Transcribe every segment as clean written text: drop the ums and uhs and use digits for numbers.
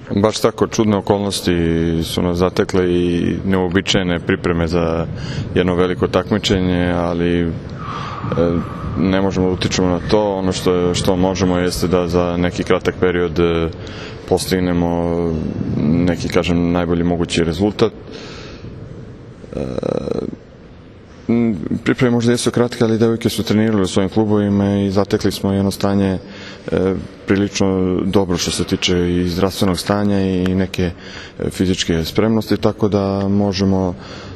Baš tako, čudne okolnosti su nas zatekle i neuobičajene pripreme za jedno veliko takmičenje, ali ne možemo da utičemo na to. Ono što možemo jeste da za neki kratak period postignemo neki, kažem, najbolji mogući rezultat. Pripreme možda jesu kratke, ali devojke su trenirali u svojim klubovima i zatekli smo jedno stanje prilično dobro što se tiče i zdravstvenog stanja i neke fizičke spremnosti, tako da možemo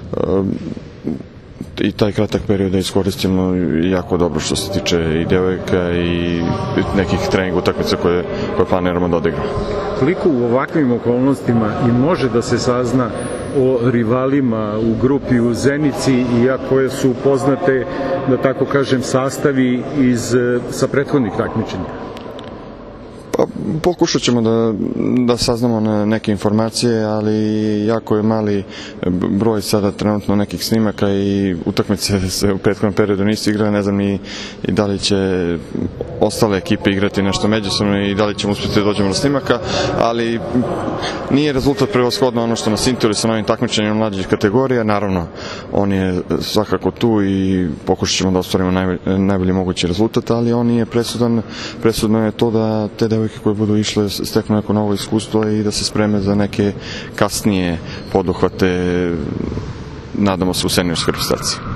i taj kratak period da iskoristimo jako dobro što se tiče i devojka i nekih trening utakmica koje planiramo da odigramo. Koliko u ovakvim okolnostima i može da se sazna o rivalima u grupi u Zenici, iako su poznate, da tako kažem, sastavi sa prethodnih takmičenja? Pokušat ćemo da saznamo neke informacije, ali jako je mali broj sada trenutno nekih snimaka i utakmice se u prethodnom periodu nisu igrale. Ne znam i da li će ostale ekipe igrati nešto međusobno i da li ćemo uspjeti da dođemo do snimaka, ali nije rezultat prevashodno ono što nas interesuje sa novim takmičenjem mlađih kategorija. Naravno, on je svakako tu i pokušat ćemo da ostvarimo najbolji mogući rezultat, ali on nije presudan. Presudno je to da te devojke koje budu išle steknu neko novo iskustvo i da se spreme za neke kasnije poduhvate, nadamo se, u seniorskoj reprezentaciji.